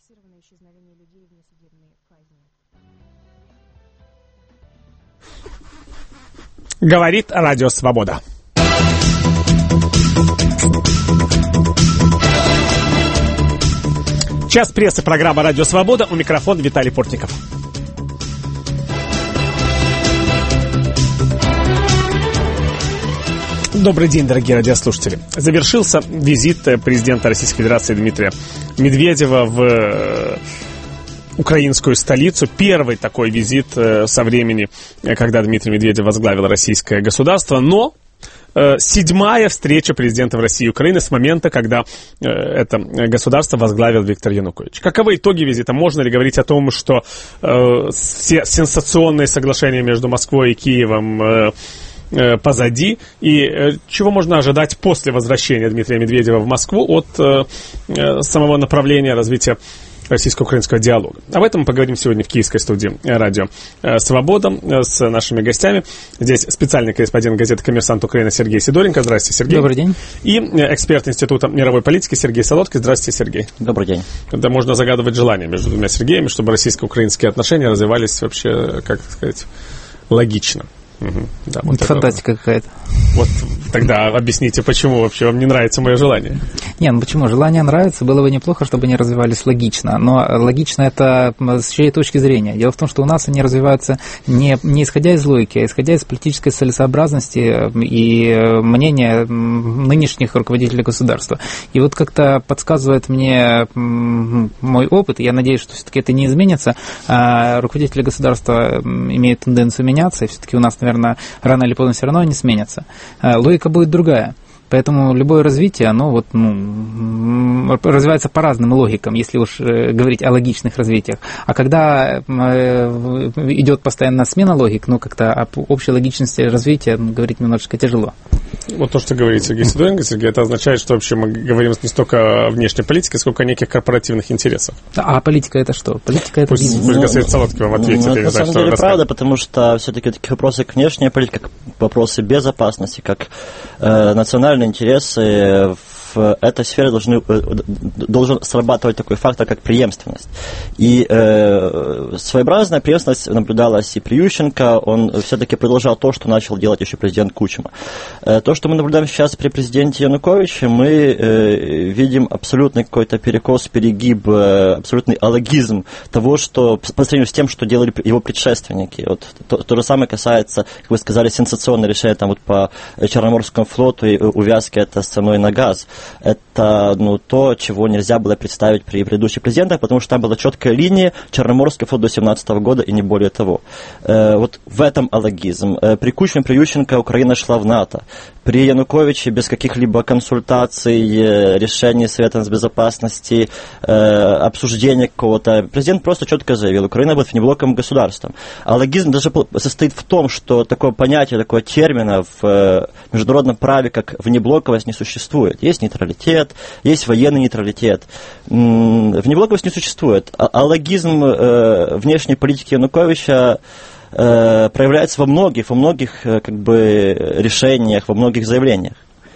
Зафиксировано исчезновение людей в несудебные казни. Говорит Радио Свобода. Час прессы, программа «Радио Свобода». У микрофона Виталий Портников. Добрый день, дорогие радиослушатели. Завершился визит президента Российской Федерации Дмитрия Медведева в украинскую столицу. Первый такой визит со времени, когда Дмитрий Медведев возглавил российское государство. Но седьмая встреча президентов России и Украины с момента, когда это государство возглавил Виктор Янукович. Каковы итоги визита? Можно ли говорить о том, что все сенсационные соглашения между Москвой и Киевом позади? И чего можно ожидать после возвращения Дмитрия Медведева в Москву от самого направления развития российско-украинского диалога? Об этом мы поговорим сегодня в киевской студии «Радио Свобода» с нашими гостями. Здесь специальный корреспондент газеты «Коммерсант Украины» Сергей Сидоренко. Здравствуйте, Сергей. Добрый день. И эксперт Института мировой политики Сергей Солодкий. Здравствуйте, Сергей. Добрый день. Да, можно загадывать желание между двумя Сергеями, чтобы российско-украинские отношения развивались вообще, как сказать, логично. Угу. Да, вот фантастика какая-то. Вот тогда объясните, почему вообще вам не нравится мое желание? Не, ну почему? Желание нравится, было бы неплохо, чтобы они развивались логично. Но логично это с чьей точки зрения? Дело в том, что у нас они развиваются не исходя из логики, а исходя из политической целесообразности и мнения нынешних руководителей государства. И вот как-то подсказывает мне мой опыт, я надеюсь, что все-таки это не изменится. Руководители государства имеют тенденцию меняться, и все-таки у нас, наверное, рано или поздно все равно они сменятся. Логика будет другая. Поэтому любое развитие, оно вот, развивается по разным логикам, если уж говорить о логичных развитиях. А когда идет постоянная смена логик, как-то об общей логичности развития говорить немножечко тяжело. Вот то, что говорит Сергей Сидоренко, Сергей, это означает, что вообще мы говорим не столько о внешней политике, сколько о неких корпоративных интересах. А политика это что? Политика это бизнес. Пусть господин Солодкий вам ответит. Это на самом деле правда, потому что все-таки такие вопросы, как внешняя политика, как вопросы безопасности, как национальные интересы в этой сфере должен срабатывать такой фактор, как преемственность. И своеобразная преемственность наблюдалась и при Ющенко, он все-таки продолжал то, что начал делать еще президент Кучма. То, что мы наблюдаем сейчас при президенте Януковиче, мы видим абсолютный какой-то перекос, перегиб, абсолютный алогизм того, что по сравнению с тем, что делали его предшественники. Вот то же самое касается, как вы сказали, сенсационное решение там, вот, по Черноморскому флоту и увязки это с ценой на газ. Это то, чего нельзя было представить при предыдущих президентах, потому что там была четкая линия Черноморский флот до 2017 года и не более того. Вот в этом алогизм. При Кучме, при Ющенко Украина шла в НАТО. При Януковиче без каких-либо консультаций, решений Совета безопасности, обсуждения какого-то, президент просто четко заявил, Украина будет внеблоковым государством. Алогизм даже состоит в том, что такое понятие, такое термина в международном праве, как внеблоковость, не существует. Есть нейтралитет, есть военный нейтралитет. Внеблоковость не существует. Алогизм внешней политики Януковича проявляется во многих решениях, во многих заявлениях.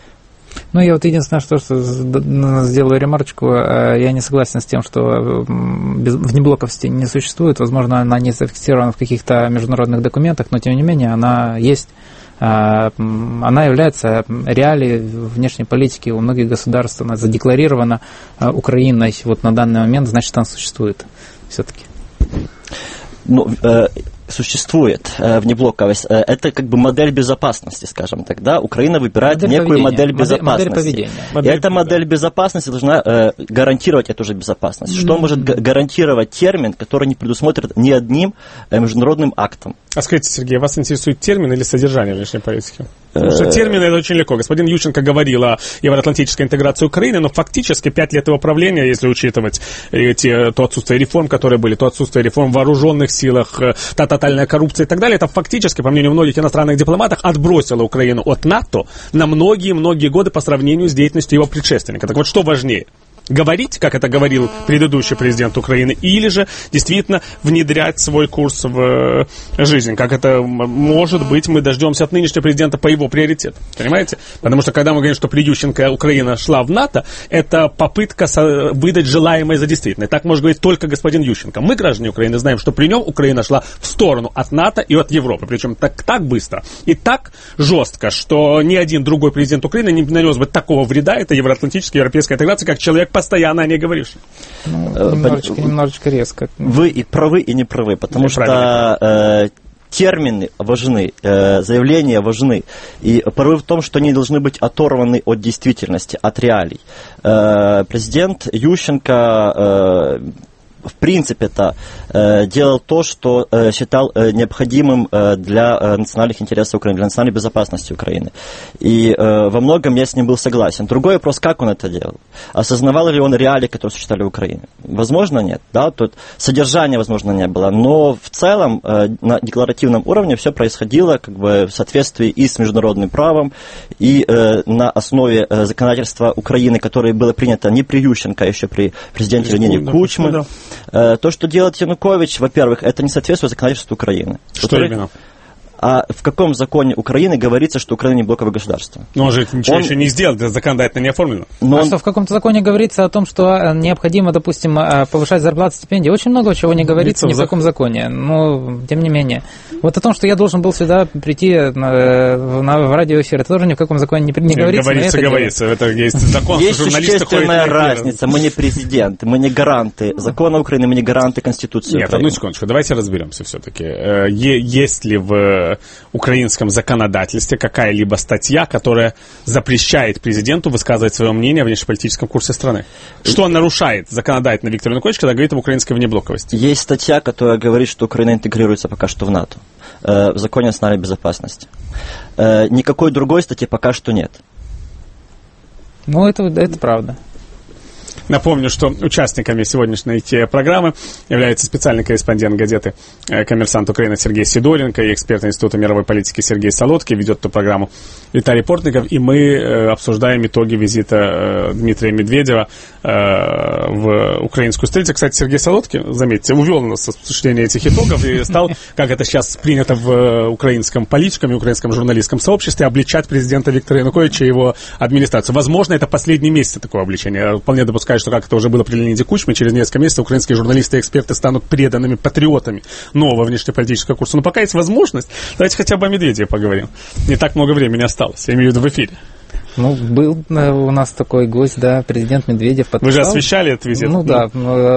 Я вот единственное, что сделаю ремарочку, я не согласен с тем, что внеблоковости не существует. Возможно, она не зафиксирована в каких-то международных документах, но тем не менее она есть. Она является реалией внешней политики у многих государств. Она задекларирована Украиной вот на данный момент, значит, она существует все-таки. Существует внеблоковость. Это как бы модель безопасности, скажем так, да? Украина выбирает некую модель безопасности. Модель поведения. И эта модель безопасности должна гарантировать эту же безопасность. Что может гарантировать термин, который не предусмотрен ни одним международным актом? А скажите, Сергей, вас интересует термин или содержание внешней политики? Потому что термины это очень легко. Господин Ющенко говорил о евроатлантической интеграции Украины, но фактически 5 лет его правления, если учитывать то отсутствие реформ, которые были, то отсутствие реформ в вооруженных силах, та тотальная коррупция и так далее, это фактически, по мнению многих иностранных дипломатов, отбросило Украину от НАТО на многие-многие годы по сравнению с деятельностью его предшественника. Так вот, что важнее? говорить, как это говорил предыдущий президент Украины, или же действительно внедрять свой курс в жизнь, как это, может быть, мы дождемся от нынешнего президента по его приоритетам, понимаете? Потому что когда мы говорим, что при Ющенко Украина шла в НАТО, это попытка выдать желаемое за действительное. Так может говорить только господин Ющенко. Мы, граждане Украины, знаем, что при нем Украина шла в сторону от НАТО и от Европы, причем так быстро и так жестко, что ни один другой президент Украины не нанес бы такого вреда, это евроатлантическая, европейская интеграция, как человек, постоянно о ней говоришь. Немножечко резко. Вы и правы, и не правы, потому что термины важны, заявления важны. И порой в том, что они должны быть оторваны от действительности, от реалий. Президент Ющенко в принципе-то делал то, что считал необходимым для национальных интересов Украины, для национальной безопасности Украины. И во многом я с ним был согласен. Другой вопрос, как он это делал? Осознавал ли он реалии, которые существовали в Украине? Возможно, нет. Да? Тут содержания, возможно, не было. Но в целом на декларативном уровне все происходило как бы в соответствии и с международным правом, и на основе законодательства Украины, которое было принято не при Ющенко, а еще при президенте Леониде Кучме. То, что делает Янукович, во-первых, это не соответствует законодательству Украины. Что именно? А в каком законе Украины говорится, что Украина не блоковое государство? Но он же ничего еще не сделал, это законодательно не оформлено. Что в каком-то законе говорится о том, что необходимо, допустим, повышать зарплаты, стипендии? Очень много чего не говорится ни в каком законе. Но, тем не менее. Вот о том, что я должен был сюда прийти в радиоэфир, это тоже ни в каком законе не говорится. Говорится. Это есть закон, есть существенная разница. Мы не президент, мы не гаранты закона Украины, мы не гаранты Конституции Украины. Нет, одну секундочку, давайте разберемся все-таки. Есть ли в украинском законодательстве какая-либо статья, которая запрещает президенту высказывать свое мнение о внешнеполитическом курсе страны? Что нарушает законодательно Виктор Янукович, когда говорит об украинской внеблоковости? Есть статья, которая говорит, что Украина интегрируется пока что в НАТО, в законе о национальной безопасности. Никакой другой статьи пока что нет. Ну, это правда. Напомню, что участниками сегодняшней программы является специальный корреспондент газеты «Коммерсант Украины» Сергей Сидоренко и эксперт Института мировой политики Сергей Солодкий. Ведет эту программу Виталий Портников. И мы обсуждаем итоги визита Дмитрия Медведева в украинскую столицу. Кстати, Сергей Солодкий, заметьте, увел нас с обсуждения этих итогов и стал, как это сейчас принято в украинском политикам и украинском журналистском сообществе, обличать президента Виктора Януковича и его администрацию. Возможно, это последние месяцы такого обличения. Я вполне допускаю, что, как это уже было при Леониде Кучме, через несколько месяцев украинские журналисты и эксперты станут преданными патриотами нового внешнеполитического курса. Но пока есть возможность, давайте хотя бы о Медведеве поговорим. Не так много времени осталось, я имею в виду в эфире. Ну, был у нас такой гость, да, президент Медведев подписал. Вы же освещали этот визит? Ну да,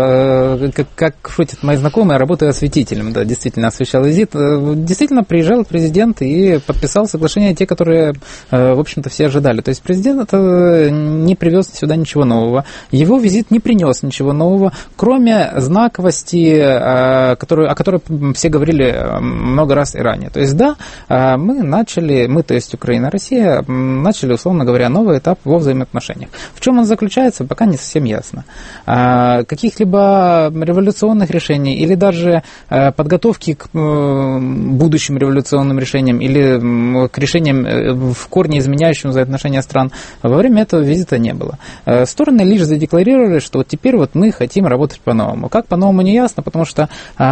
как шутят мои знакомые, работаю осветителем, да, действительно освещал визит. Действительно приезжал президент и подписал соглашения, те, которые, в общем-то, все ожидали. То есть президент не привез сюда ничего нового. Его визит не принес ничего нового, кроме знаковости, о которой все говорили много раз и ранее. То есть, да, мы, то есть Украина, Россия, начали, условно говоря, новый этап во взаимоотношениях. В чем он заключается, пока не совсем ясно. Каких-либо революционных решений или даже подготовки к будущим революционным решениям или к решениям в корне изменяющим взаимоотношения стран во время этого визита не было. Стороны лишь задекларировали, что вот теперь вот мы хотим работать по-новому. Как по-новому, не ясно, потому что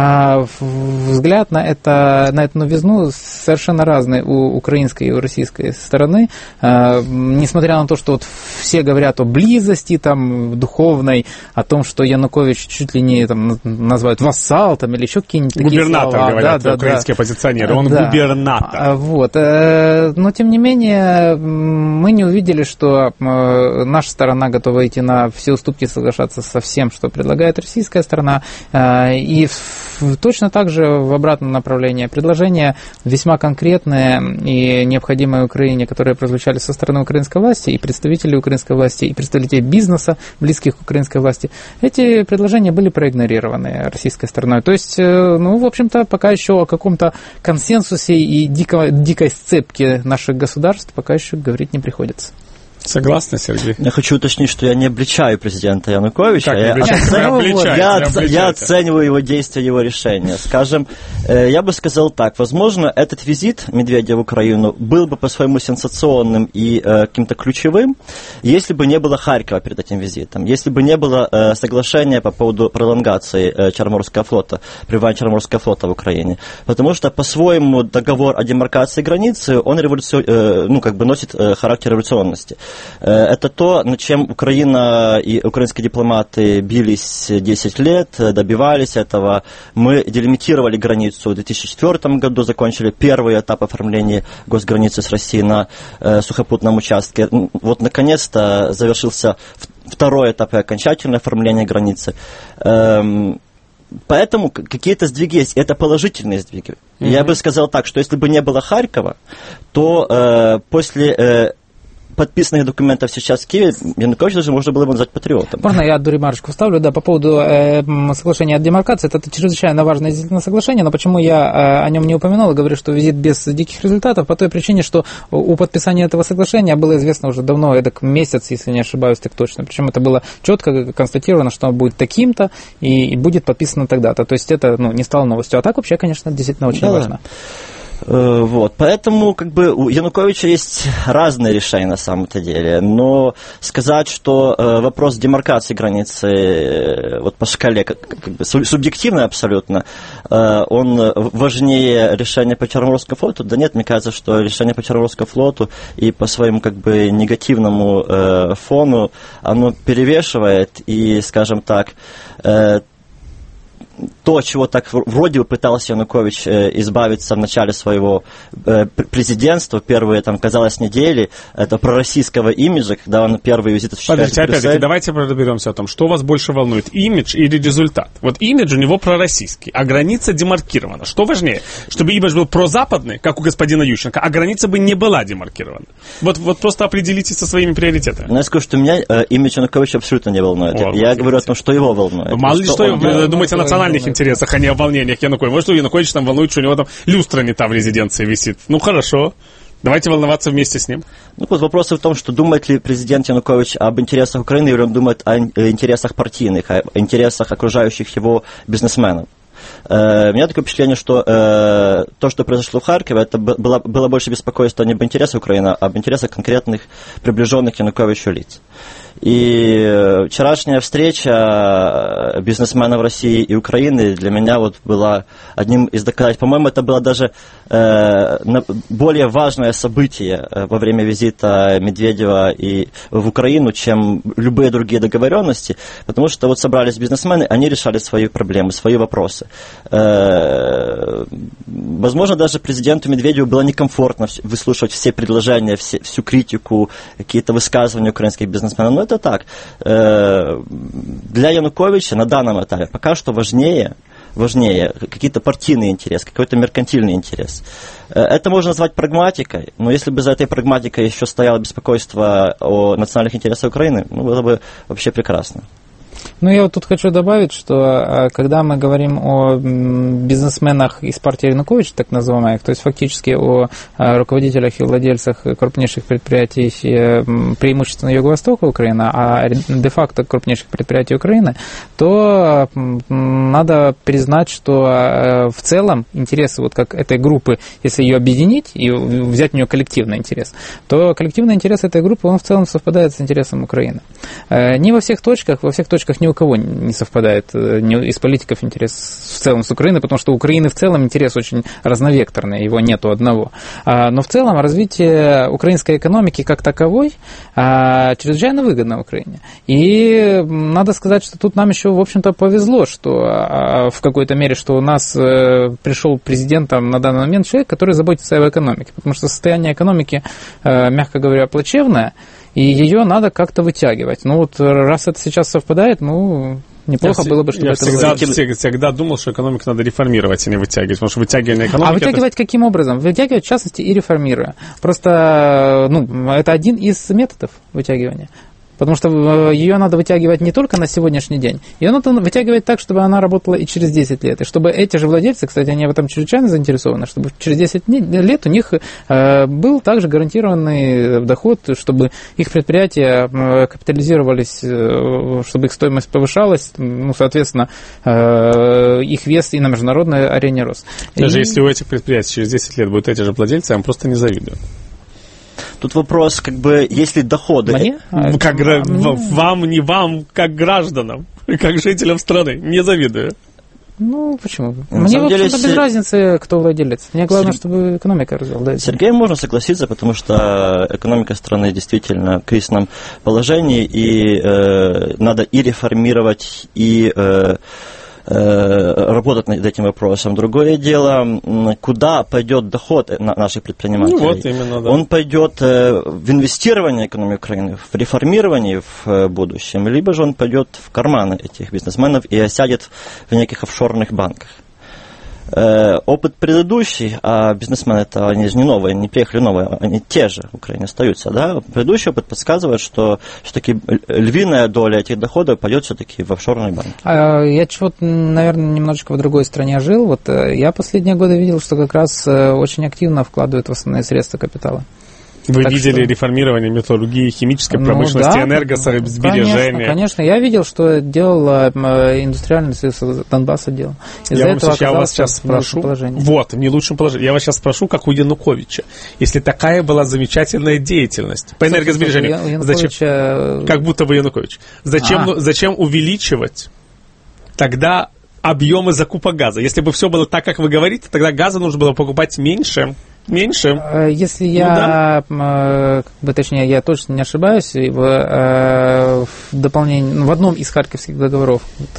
взгляд на эту новизну совершенно разный у украинской и у российской стороны. Несмотря на то, что вот все говорят о близости там, духовной, о том, что Янукович чуть ли не там, называют вассал там, или еще какие-нибудь такие губернатор, слова. Говорят, украинские оппозиционеры, он губернатор. Вот. Но, тем не менее, мы не увидели, что наша сторона готова идти на все уступки, соглашаться со всем, что предлагает российская сторона, и точно так же в обратном направлении. Предложения весьма конкретные и необходимые Украине, которые прозвучали со стороны украинской власти, и представителей украинской власти, и представителей бизнеса, близких к украинской власти, эти предложения были проигнорированы российской стороной. То есть, в общем-то, пока еще о каком-то консенсусе и дикой сцепке наших государств пока еще говорить не приходится. Согласны, Сергей? Я хочу уточнить, что я не обличаю президента Януковича. Я оцениваю его действия, его решения. Скажем, я бы сказал так. Возможно, этот визит Медведева в Украину был бы по-своему сенсационным и каким-то ключевым, если бы не было Харькова перед этим визитом, если бы не было соглашения по поводу пролонгации Черноморского флота, пребывания Черноморского флота в Украине. Потому что, по-своему, договор о демаркации границы, он носит характер революционности. Это то, над чем Украина и украинские дипломаты бились 10 лет, добивались этого. Мы делимитировали границу в 2004 году, закончили первый этап оформления госграницы с Россией на сухопутном участке. Вот, наконец-то, завершился второй этап и окончательное оформление границы. Поэтому какие-то сдвиги есть, это положительные сдвиги. Я бы сказал так, что если бы не было Харькова, то после подписанных документов сейчас в Киеве Януковича даже можно было бы назвать патриотом. Можно я одну ремарочку вставлю? Да, по поводу соглашения о демаркации. Это чрезвычайно важное действительно соглашение, но почему я о нем не упомянул и говорю, что визит без диких результатов? По той причине, что у подписания этого соглашения было известно уже давно, месяц, если не ошибаюсь, так точно. Причем это было четко констатировано, что он будет таким-то и будет подписано тогда-то. То есть это не стало новостью. А так вообще, конечно, действительно очень важно. Вот, поэтому у Януковича есть разные решения на самом-то деле, но сказать, что вопрос демаркации границы по шкале субъективно абсолютно, он важнее решения по Черноморскому флоту, да нет, мне кажется, что решение по Черноморскому флоту и по своему негативному фону, оно перевешивает и, скажем так, то, чего так вроде бы пытался Янукович избавиться в начале своего президентства, первые, казалось, недели, это пророссийского имиджа, когда он первый визит осуществляет в Брюссель. Опять-таки, давайте разберемся о том, что вас больше волнует, имидж или результат. Вот имидж у него пророссийский, а граница демаркирована. Что важнее? Чтобы имидж был прозападный, как у господина Ющенко, а граница бы не была демаркирована. Вот просто определитесь со своими приоритетами. Но я скажу, что меня имидж Януковича абсолютно не волнует. Я говорю о том, что его волнует. Мало ли что, вы думаете о национальных интересах, а не о волнениях Януковича. Может, у Януковича волнует, что у него люстра не та в резиденции висит. Хорошо. Давайте волноваться вместе с ним. Вопрос в том, что думает ли президент Янукович об интересах Украины, или он думает о интересах партийных, о интересах окружающих его бизнесменов. У меня такое впечатление, что то, что произошло в Харькове, это было больше беспокойство не об интересах Украины, а об интересах конкретных приближенных к Януковичу лиц. И вчерашняя встреча бизнесменов России и Украины для меня была одним из доказательств. По-моему, это было даже более важное событие во время визита Медведева и в Украину, чем любые другие договоренности, потому что собрались бизнесмены, они решали свои проблемы, свои вопросы. Возможно, даже президенту Медведеву было некомфортно выслушивать все предложения, всю критику, какие-то высказывания украинских бизнесменов, но это так. Для Януковича на данном этапе пока что важнее какие-то партийные интересы, какой-то меркантильный интерес. Это можно назвать прагматикой, но если бы за этой прагматикой еще стояло беспокойство о национальных интересах Украины, было бы вообще прекрасно. Я тут хочу добавить, что когда мы говорим о бизнесменах из партии Януковича, так называемых, то есть фактически о руководителях и владельцах крупнейших предприятий преимущественно Юго-Востока Украины, а де-факто крупнейших предприятий Украины, то надо признать, что в целом интересы как этой группы, если ее объединить и взять в нее коллективный интерес, то коллективный интерес этой группы, он в целом совпадает с интересом Украины. Не во всех точках ни у кого не совпадает из политиков интерес в целом с Украиной, потому что у Украины в целом интерес очень разновекторный, его нету одного. Но в целом развитие украинской экономики как таковой чрезвычайно выгодно Украине. И надо сказать, что тут нам еще, в общем-то, повезло, что в какой-то мере, что у нас пришел президентом на данный момент человек, который заботится об экономике, потому что состояние экономики, мягко говоря, плачевное, и ее надо как-то вытягивать. Раз это сейчас совпадает, неплохо было бы, чтобы это было. Я всегда думал, что экономику надо реформировать, а не вытягивать, потому что вытягивание экономики... А вытягивать каким образом? Вытягивать, в частности, и реформируя. Просто, это один из методов вытягивания. Потому что ее надо вытягивать не только на сегодняшний день, ее надо вытягивать так, чтобы она работала и через 10 лет. И чтобы эти же владельцы, кстати, они в этом чрезвычайно заинтересованы, чтобы через 10 лет у них был также гарантированный доход, чтобы их предприятия капитализировались, чтобы их стоимость повышалась, ну, соответственно, их вес и на международной арене рос. Даже если у этих предприятий через 10 лет будут эти же владельцы, я вам просто не завидую. Тут вопрос, как бы, если доходы... Мне? Вам, не вам, как гражданам, как жителям страны, не завидую. Ну, почему? Мне, в общем-то, без разницы, кто владелец. Мне главное, чтобы экономика развивалась. С Сергеем можно согласиться, потому что экономика страны действительно в кризисном положении, и надо и реформировать, и работать над этим вопросом. Другое дело, куда пойдет доход наших предпринимателей. Ну, вот именно, да. Он пойдет в инвестирование экономики Украины, в реформирование в будущем, либо же он пойдет в карманы этих бизнесменов и осядет в неких офшорных банках. Опыт предыдущий, а бизнесмены это они же не новые, не приехали новые, они те же в Украине остаются, да? Предыдущий опыт подсказывает, что все-таки львиная доля этих доходов пойдет все-таки в офшорные банки. Я чего-то, наверное, немножечко в другой стране жил. Вот я последние годы видел, что как раз очень активно вкладывают в основные средства капитала. Вы видели реформирование металлургии, химической промышленности, энергосбережения? Конечно. Я видел, что делал индустриальный союз Донбасса делал. Я вас сейчас спрошу, в не лучшем положении. Я вас сейчас спрошу, как у Януковича. Если такая была замечательная деятельность по энергосбережению, зачем, как будто бы Янукович, зачем увеличивать тогда объемы закупа газа? Если бы все было так, как вы говорите, тогда газа нужно было покупать меньше. Если я, точнее, я точно не ошибаюсь, в дополнение, в одном из харьковских договоров,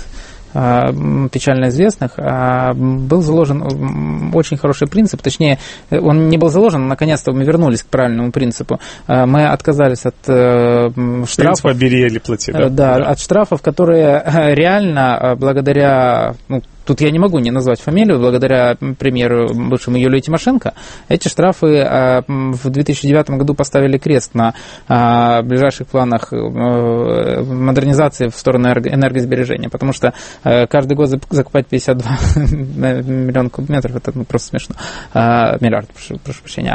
печально известных, был заложен очень хороший принцип, точнее, он не был заложен, наконец-то мы вернулись к правильному принципу. Мы отказались от штрафов. Принципа бери или плати, да? Да, от штрафов, которые реально благодаря... Тут я не могу не назвать фамилию, благодаря премьеру бывшему Юлии Тимошенко. Эти штрафы в 2009 году поставили крест на ближайших планах модернизации в сторону энергосбережения, потому что каждый год закупать 52 миллиона кубометров, это просто смешно. Миллиард, прошу прощения.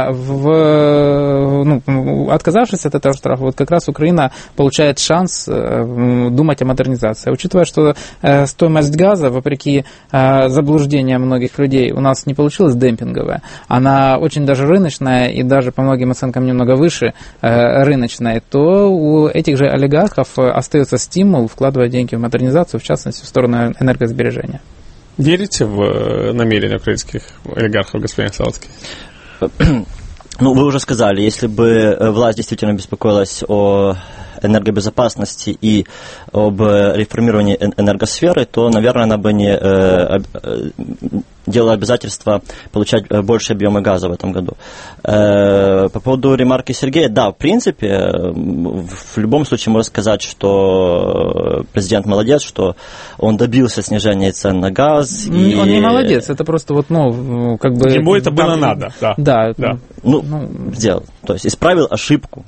Отказавшись от этого штрафа, вот как раз Украина получает шанс думать о модернизации. Учитывая, что стоимость газа, вопреки заблуждения многих людей, у нас не получилась демпинговая. Она очень даже рыночная и даже по многим оценкам немного выше рыночной, то у этих же олигархов остается стимул вкладывать деньги в модернизацию, в частности, в сторону энергосбережения. Верите в намерения украинских олигархов, господин Славский? Ну, вы уже сказали, если бы власть действительно беспокоилась о энергобезопасности и об реформировании энергосферы, то, наверное, она бы не делала обязательство получать больше объемы газа в этом году. По поводу ремарки Сергея, да, в принципе, в любом случае можно сказать, что президент молодец, что он добился снижения цен на газ. Он не молодец, это просто Ему это было надо. Да. Сделал. То есть исправил ошибку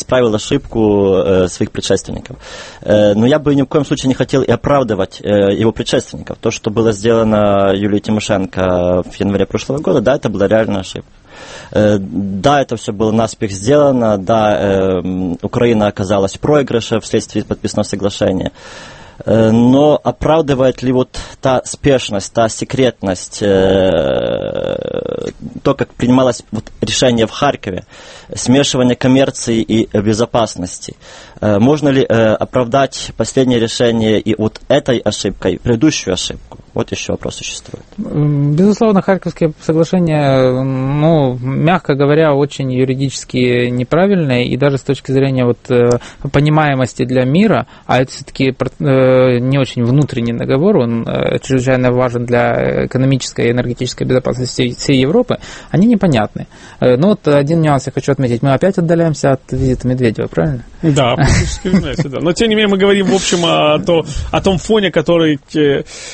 своих предшественников. Но я бы ни в коем случае не хотел и оправдывать его предшественников. То, что было сделано Юлией Тимошенко в январе прошлого года, да, это была реальная ошибка. Да, это все было наспех сделано, да, Украина оказалась в проигрыше вследствие подписанного соглашения. Но оправдывает ли вот та спешность, та секретность, то, как принималось решение в Харькове, смешивание коммерции и безопасности? Можно ли оправдать последнее решение и вот этой ошибкой, предыдущую ошибку? Вот еще вопрос существует. Безусловно, Харьковские соглашения, мягко говоря, очень юридически неправильные, и даже с точки зрения понимаемости для мира, а это все-таки не очень внутренний договор, он чрезвычайно важен для экономической и энергетической безопасности всей Европы, они непонятны. Но один нюанс я хочу отметить. Мы опять отдаляемся от визита Медведева, правильно? Да, практически, да. Но, тем не менее, мы говорим, в общем, о том фоне, который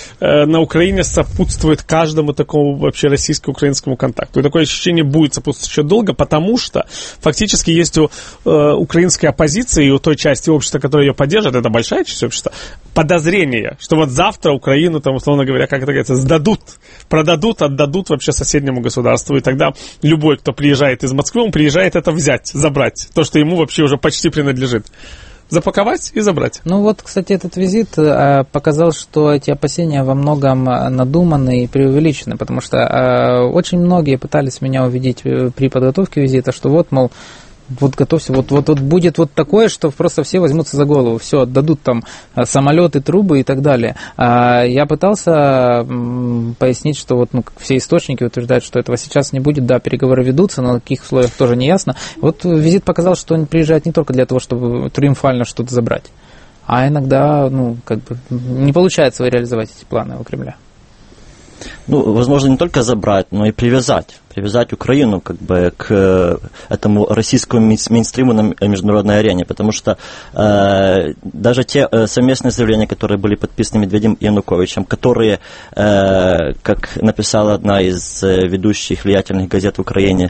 на Украине сопутствует каждому такому вообще российско-украинскому контакту. И такое ощущение будет сопутствовать еще долго, потому что фактически есть у украинской оппозиции и у той части общества, которая ее поддерживает, это большая часть общества, подозрение, что вот завтра Украину, там, условно говоря, как это говорится, сдадут, продадут, отдадут вообще соседнему государству. И тогда любой, кто приезжает из Москвы, он приезжает это взять, забрать. То, что ему вообще уже почти принадлежит. Запаковать и забрать. Ну вот, кстати, этот визит показал, что эти опасения во многом надуманы и преувеличены, потому что очень многие пытались меня убедить при подготовке визита, что вот, мол, вот готовься, вот будет вот такое, что просто все возьмутся за голову, все, отдадут там самолеты, трубы и так далее. Я пытался пояснить, что вот, все источники утверждают, что этого сейчас не будет, да, переговоры ведутся, но на каких условиях тоже не ясно. Вот визит показал, что он приезжает не только для того, чтобы триумфально что-то забрать, а иногда, не получается реализовать эти планы у Кремля. Возможно, не только забрать, но и привязать Украину к этому российскому мейнстриму на международной арене, потому что даже те совместные заявления, которые были подписаны Медведевым и Януковичем, которые, как написала одна из ведущих влиятельных газет в Украине,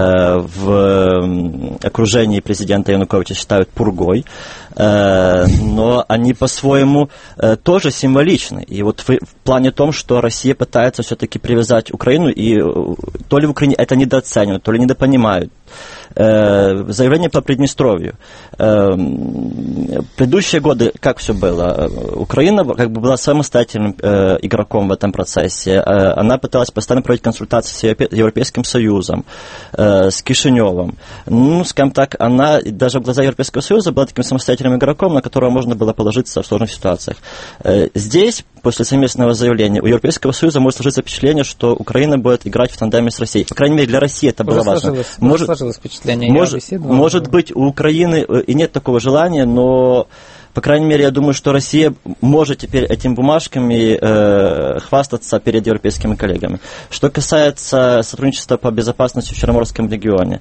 в окружении президента Януковича считают пургой, но они по-своему тоже символичны. И вот в плане том, что Россия пытается все-таки привязать Украину, и то ли в Украине это недооценивают, то ли недопонимают. Заявление по Приднестровью. Предыдущие годы как все было? Украина была самостоятельным игроком в этом процессе. Она пыталась постоянно проводить консультации с Европейским Союзом, с Кишиневым. Скажем так, она даже в глазах Европейского Союза была таким самостоятельным игроком, на которого можно было положиться в сложных ситуациях. Здесь, после совместного заявления, у Европейского Союза может сложиться впечатление, что Украина будет играть в тандеме с Россией. По крайней мере, для России это было важно. Сложилось впечатление. Может быть, у Украины и нет такого желания, но, по крайней мере, я думаю, что Россия может теперь этими бумажками хвастаться перед европейскими коллегами. Что касается сотрудничества по безопасности в Черноморском регионе,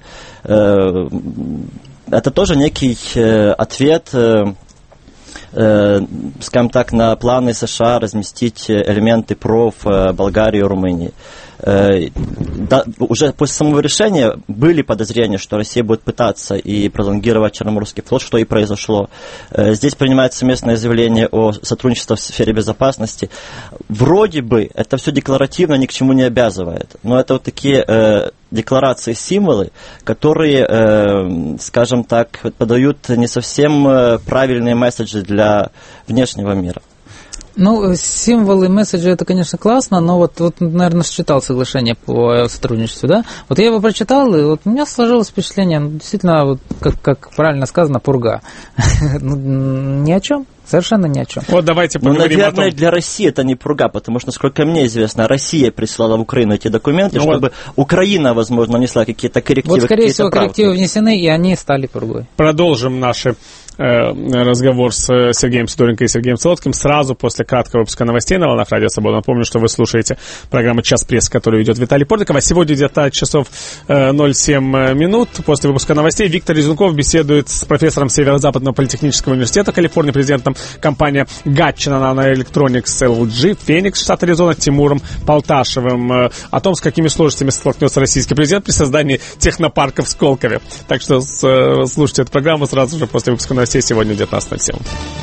это тоже некий ответ, скажем так, на планы США разместить элементы ПРО в Болгарии и Румынии. Уже после самого решения были подозрения, что Россия будет пытаться и пролонгировать Черноморский флот, что и произошло. Здесь принимается совместное заявление о сотрудничестве в сфере безопасности. Вроде бы это все декларативно, ни к чему не обязывает, но это вот такие декларации, символы, которые, скажем так, подают не совсем правильные месседжи для внешнего мира. Символы, месседжи, это, конечно, классно, но вот наверное, считал соглашение по сотрудничеству, да? Вот я его прочитал, и вот у меня сложилось впечатление, действительно, как правильно сказано, пурга. Ни о чем. Совершенно ни о чем. Вот давайте поговорим наверное, о том... для России это не пурга, потому что, насколько мне известно, Россия прислала в Украину эти документы, чтобы Украина, возможно, внесла какие-то коррективы. Вот, скорее всего, коррективы внесены, и они стали пургой. Продолжим наши разговор с Сергеем Сидоренко и Сергеем Солодким сразу после краткого выпуска новостей на волнах Радио Свобода. Напомню, что вы слушаете программу «Час пресс», которую ведет Виталий Портников. А сегодня где-то часов 07 минут после выпуска новостей Виктор Резунков беседует с профессором Северо-Западного политехнического университета Калифорнии, президентом компании Гатчина Nanoelectronics LG, Феникс, штат Аризона, Тимуром Полташевым о том, с какими сложностями столкнется российский президент при создании технопарка в Сколково. Так что слушайте эту программу сразу же после выпуска новостей сегодня в 19:07.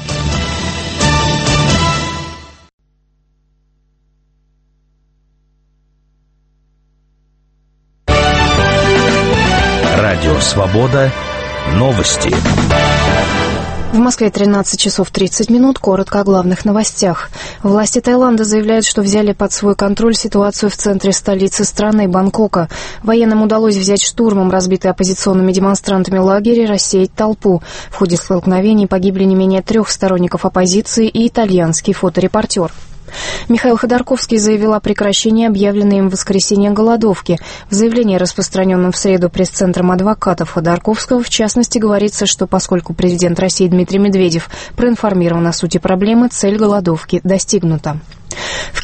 Радио «Свобода». Новости. В Москве 13 часов 30 минут. Коротко о главных новостях. Власти Таиланда заявляют, что взяли под свой контроль ситуацию в центре столицы страны, Бангкока. Военным удалось взять штурмом разбитый оппозиционными демонстрантами лагерь и рассеять толпу. В ходе столкновений погибли не менее 3 сторонников оппозиции и итальянский фоторепортер. Михаил Ходорковский заявил о прекращении объявленной им в воскресенье голодовки. В заявлении, распространенном в среду пресс-центром адвокатов Ходорковского, в частности, говорится, что поскольку президент России Дмитрий Медведев проинформирован о сути проблемы, цель голодовки достигнута. В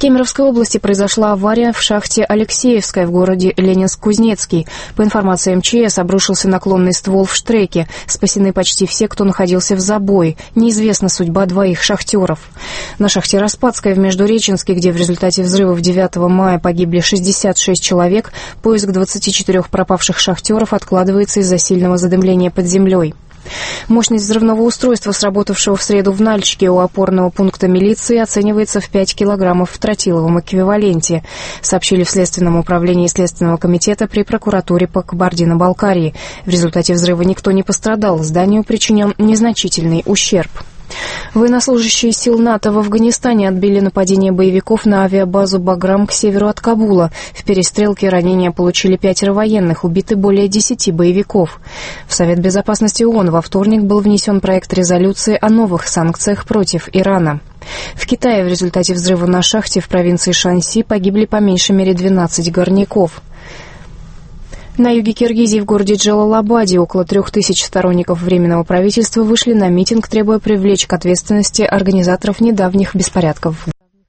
Кемеровской области произошла авария в шахте Алексеевская в городе Ленинск-Кузнецкий. По информации МЧС, обрушился наклонный ствол в штреке. Спасены почти все, кто находился в забое. Неизвестна судьба 2 шахтеров. На шахте Распадская в Междуреченске, где в результате взрывов 9 мая погибли 66 человек, поиск 24 пропавших шахтеров откладывается из-за сильного задымления под землей. Мощность взрывного устройства, сработавшего в среду в Нальчике у опорного пункта милиции, оценивается в 5 килограммов в тротиловом эквиваленте, сообщили в Следственном управлении Следственного комитета при прокуратуре по Кабардино-Балкарии. В результате взрыва никто не пострадал, зданию причинен незначительный ущерб. Военнослужащие сил НАТО в Афганистане отбили нападение боевиков на авиабазу «Баграм» к северу от Кабула. В перестрелке ранения получили 5 военных, убиты более 10 боевиков. В Совет безопасности ООН во вторник был внесен проект резолюции о новых санкциях против Ирана. В Китае в результате взрыва на шахте в провинции Шаньси погибли по меньшей мере 12 горняков. На юге Киргизии в городе Джалалабаде около 3000 сторонников Временного правительства вышли на митинг, требуя привлечь к ответственности организаторов недавних беспорядков.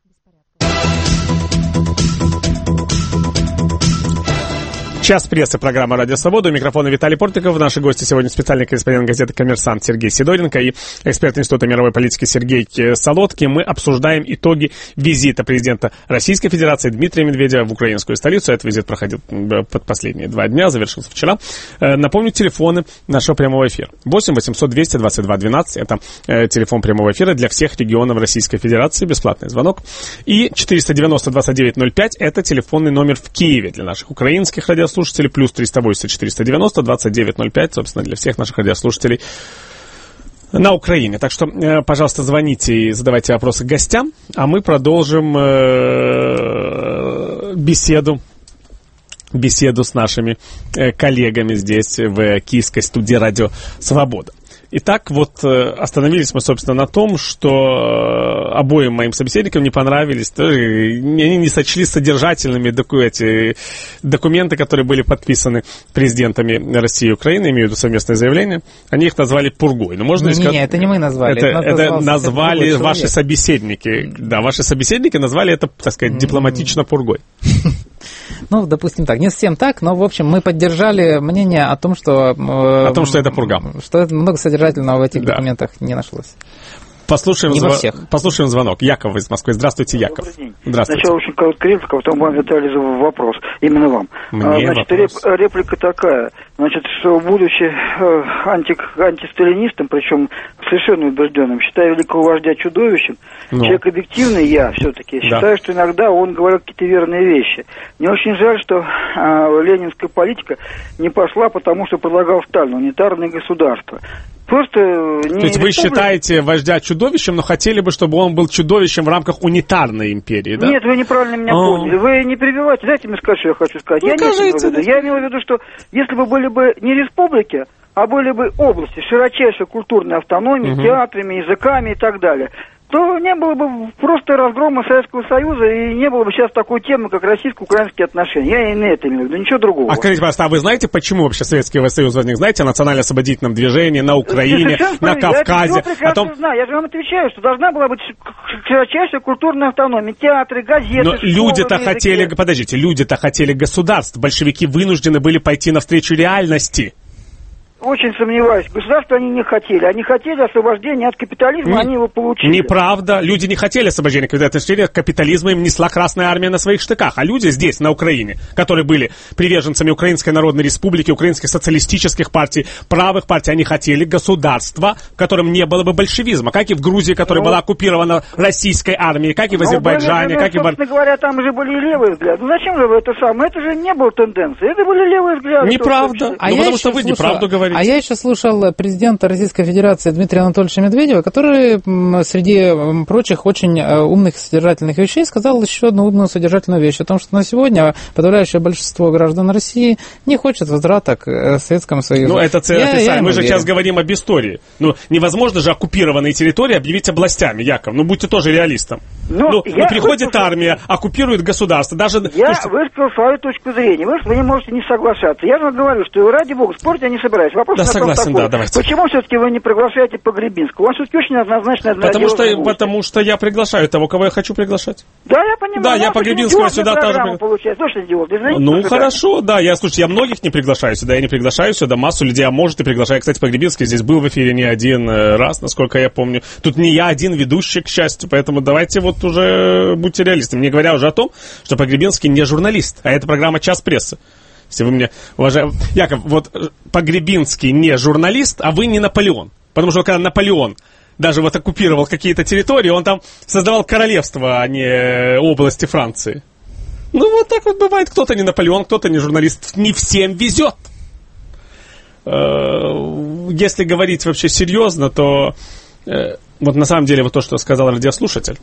Час прессы, программа «Радио Свобода». У микрофона Виталий Портников. Наши гости сегодня специальный корреспондент газеты «Коммерсант» Сергей Сидоренко и эксперт Института мировой политики Сергей Солодкий. Мы обсуждаем итоги визита президента Российской Федерации Дмитрия Медведева в украинскую столицу. Этот визит проходил под последние 2 дня, завершился вчера. Напомню, телефоны нашего прямого эфира. 8 800 222 12. Это телефон прямого эфира для всех регионов Российской Федерации. Бесплатный звонок. И 490 29 05. Это телефонный номер в Киеве для наших украинских радиослушателей. Плюс 380 490 2905, собственно, для всех наших радиослушателей на Украине. Так что, пожалуйста, звоните и задавайте вопросы гостям, а мы продолжим беседу с нашими коллегами здесь, в киевской студии «Радио Свобода». Итак, вот остановились мы, собственно, на том, что обоим моим собеседникам не понравились, они не сочли содержательными эти документы, которые были подписаны президентами России и Украины, имею в виду совместное заявление, они их назвали пургой. Но можно сказать, это не мы назвали. Это назвали ваши собеседники. Да, ваши собеседники назвали это, так сказать, дипломатично пургой. Ну, допустим так, не совсем так, но, в общем, мы поддержали мнение о том, что... это пурга. Что много содержательного в этих документах не нашлось. Послушаем звонок. Яков из Москвы. Здравствуйте, Яков. Добрый день. Здравствуйте. Сначала очень коротко реплика, потом вам, Виталий, вопрос. Именно вам. Реплика такая. Значит, что, будучи антисталинистом, причем совершенно убежденным, считаю великого вождя чудовищем, человек объективный, я все-таки считаю, что иногда он говорил какие-то верные вещи. Мне очень жаль, что ленинская политика не пошла, потому что предлагал Сталин унитарное государство. Просто не... То есть вы считаете вождя чудовищем, но хотели бы, чтобы он был чудовищем в рамках унитарной империи, да? Нет, вы неправильно меня поняли. Вы не перебивайте. Дайте мне сказать, что я хочу сказать. Я имел в виду, что если бы были бы не республики, а были бы области с широчайшей культурной автономией, театрами, языками и так далее, то не было бы просто разгрома Советского Союза и не было бы сейчас такой темы, как российско-украинские отношения. Я и на это имею в виду, ничего другого. А скажите, пожалуйста, а вы знаете, почему вообще Советский Союз возник? Знаете, о национально-освободительном движении на Украине, на Кавказе? Я прекрасно знаю, я же вам отвечаю, что должна была быть широчайшая культурная автономия, театры, газеты, но люди-то хотели, подождите, люди-то хотели государств, большевики вынуждены были пойти навстречу реальности. Очень сомневаюсь. Государство они не хотели. Они хотели освобождения от капитализма, они его получили. Неправда. Люди не хотели освобождения от капитализма, им несла Красная Армия на своих штыках. А люди здесь, на Украине, которые были приверженцами Украинской Народной Республики, украинских социалистических партий, правых партий, они хотели государства, в котором не было бы большевизма. Как и в Грузии, которая была оккупирована российской армией, как и в Азербайджане, как и в... Собственно говоря, там же были левые взгляды. Ну зачем же вы это самое? Это же не было тенденции. Это были левые взгляды. Неправда. Потому что вы неправду говорите. А я еще слушал президента Российской Федерации Дмитрия Анатольевича Медведева, который среди прочих очень умных и содержательных вещей сказал еще одну умную содержательную вещь о том, что на сегодня подавляющее большинство граждан России не хочет возврата к Советскому Союзу. Ну, это мы же сейчас говорим об истории. Ну, невозможно же оккупированные территории объявить областями, Яков. Ну, будьте тоже реалистом. приходит армия, оккупирует государство. Даже... Я высказал свою точку зрения. Вы не можете не соглашаться. Я же говорю, что ради бога, спорить я не собираюсь. Вопрос согласен, такой. Давайте. Почему все-таки вы не приглашаете Погребинского? У вас все-таки очень однозначно... Потому что я приглашаю того, кого я хочу приглашать. Да, я понимаю. Да, я Погребинского сюда тоже... Хорошо, да. Я многих не приглашаю сюда. Я не приглашаю сюда массу людей, а может и приглашаю. Кстати, Погребинский здесь был в эфире не один раз, насколько я помню. Тут не я один ведущий, к счастью, поэтому давайте уже будьте реалистами. Не говоря уже о том, что Погребинский не журналист, а это программа «Час прессы». Если вы меня уважаете... Яков, Погребинский не журналист, а вы не Наполеон. Потому что когда Наполеон даже оккупировал какие-то территории, он там создавал королевство, а не области Франции. Так бывает. Кто-то не Наполеон, кто-то не журналист. Не всем везет. Если говорить вообще серьезно, то на самом деле то, что сказал радиослушатель,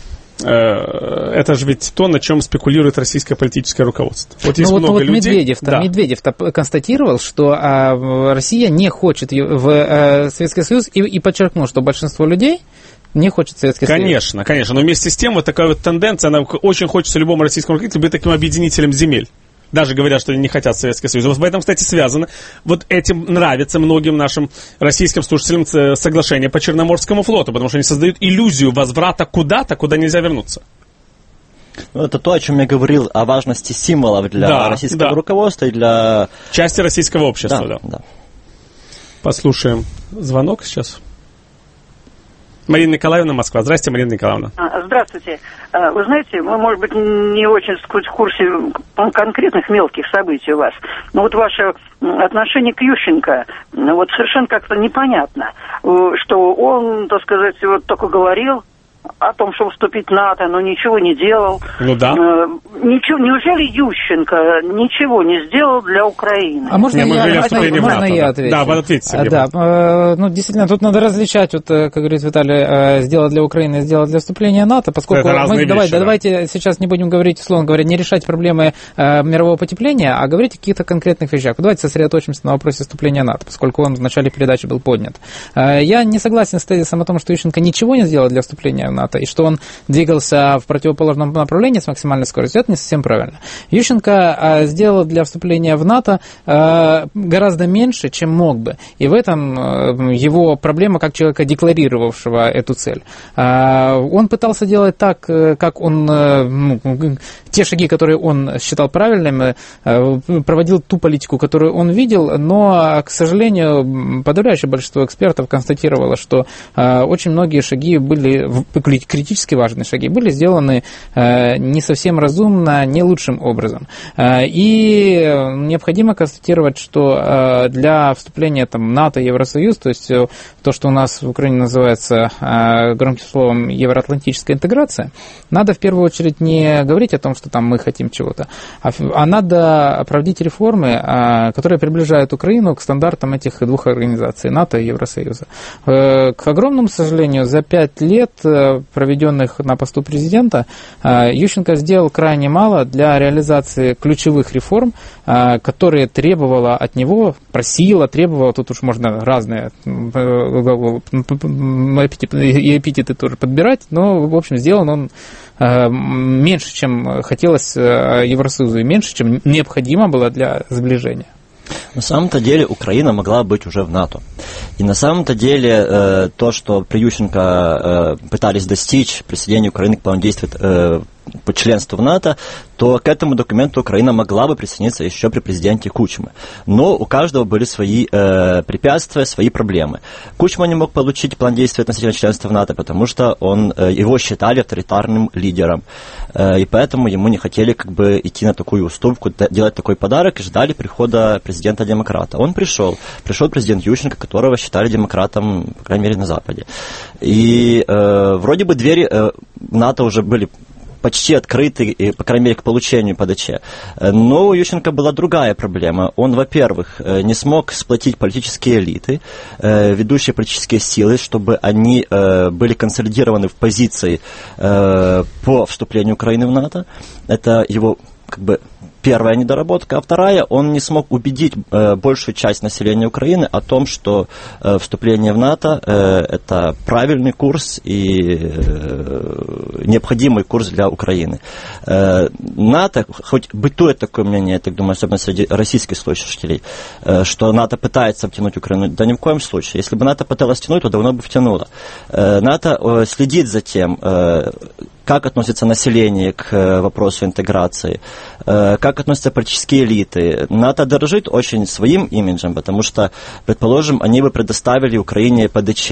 это же ведь то, на чем спекулирует российское политическое руководство. Есть много людей... Медведев-то констатировал, что Россия не хочет в Советский Союз, и подчеркнул, что большинство людей не хочет Советский Союз. Конечно. Но вместе с тем такая тенденция, она очень хочется любому российскому руководителю быть таким объединителем земель. Даже говорят, что они не хотят Советский Союз. В этом, кстати, связано. Этим нравится многим нашим российским слушателям соглашение по Черноморскому флоту, потому что они создают иллюзию возврата куда-то, куда нельзя вернуться. Это то, о чем я говорил, о важности символов для российского руководства и для... части российского общества, да. Послушаем звонок сейчас. Марина Николаевна, Москва. Здравствуйте, Марина Николаевна. Здравствуйте. Вы знаете, мы, может быть, не очень в курсе конкретных мелких событий у вас, но ваше отношение к Ющенко, совершенно как-то непонятно, что он, так сказать, только говорил о том, чтобы вступить в НАТО, но ничего не делал. Неужели Ющенко ничего не сделал для Украины? А можно я отвечу? Да, вы ответите. Действительно, тут надо различать, как говорит Виталий, сделать для Украины, сделать для вступления в НАТО, поскольку давайте сейчас не будем говорить, условно говоря, не решать проблемы мирового потепления, а говорить о каких-то конкретных вещах. Давайте сосредоточимся на вопросе вступления в НАТО, поскольку он в начале передачи был поднят. Я не согласен с тезисом о том, что Ющенко ничего не сделал для вступления в НАТО, и что он двигался в противоположном направлении с максимальной скоростью, это не совсем правильно. Ющенко сделал для вступления в НАТО гораздо меньше, чем мог бы. И в этом его проблема как человека, декларировавшего эту цель. Он пытался делать так, как он... те шаги, которые он считал правильными, проводил ту политику, которую он видел, но, к сожалению, подавляющее большинство экспертов констатировало, что очень многие шаги были... критически важные шаги были сделаны не совсем разумно, не лучшим образом. И необходимо констатировать, что для вступления в НАТО, Евросоюз, то есть то, что у нас в Украине называется громким словом евроатлантическая интеграция, надо в первую очередь не говорить о том, что мы хотим чего-то, а надо проводить реформы, которые приближают Украину к стандартам этих двух организаций, НАТО и Евросоюза. К огромному сожалению, за 5 лет, проведенных на посту президента, Ющенко сделал крайне мало для реализации ключевых реформ, которые требовала от него, просила, требовала, тут уж можно разные эпитеты тоже подбирать, но, в общем, сделан он меньше, чем хотелось Евросоюзу, и меньше, чем необходимо было для сближения. На самом-то деле Украина могла быть уже в НАТО. И на самом-то деле то, что при Ющенко пытались достичь присоединения Украины к плану действий по членству в НАТО, то к этому документу Украина могла бы присоединиться еще при президенте Кучме. Но у каждого были свои препятствия, свои проблемы. Кучма не мог получить план действий относительно членства в НАТО, потому что его считали авторитарным лидером. И поэтому ему не хотели идти на такую уступку, делать такой подарок, и ждали прихода президента-демократа. Он пришел. Пришел президент Ющенко, которого считали демократом, по крайней мере, на Западе. И вроде бы двери НАТО уже были почти открыты, по крайней мере, к получению ПДЧ. Но у Ющенко была другая проблема. Он, во-первых, не смог сплотить политические элиты, ведущие политические силы, чтобы они были консолидированы в позиции по вступлению Украины в НАТО. Это его первая недоработка. А вторая, он не смог убедить большую часть населения Украины о том, что вступление в НАТО это правильный курс и необходимый курс для Украины. НАТО, хоть бытует такое мнение, я так думаю, особенно среди российских слушателей, что НАТО пытается втянуть Украину, да ни в коем случае. Если бы НАТО пыталось втянуть, то давно бы втянуло. НАТО следит за тем, как относится население к вопросу интеграции, как относятся политические элиты. НАТО дорожит очень своим имиджем, потому что, предположим, они бы предоставили Украине ПДЧ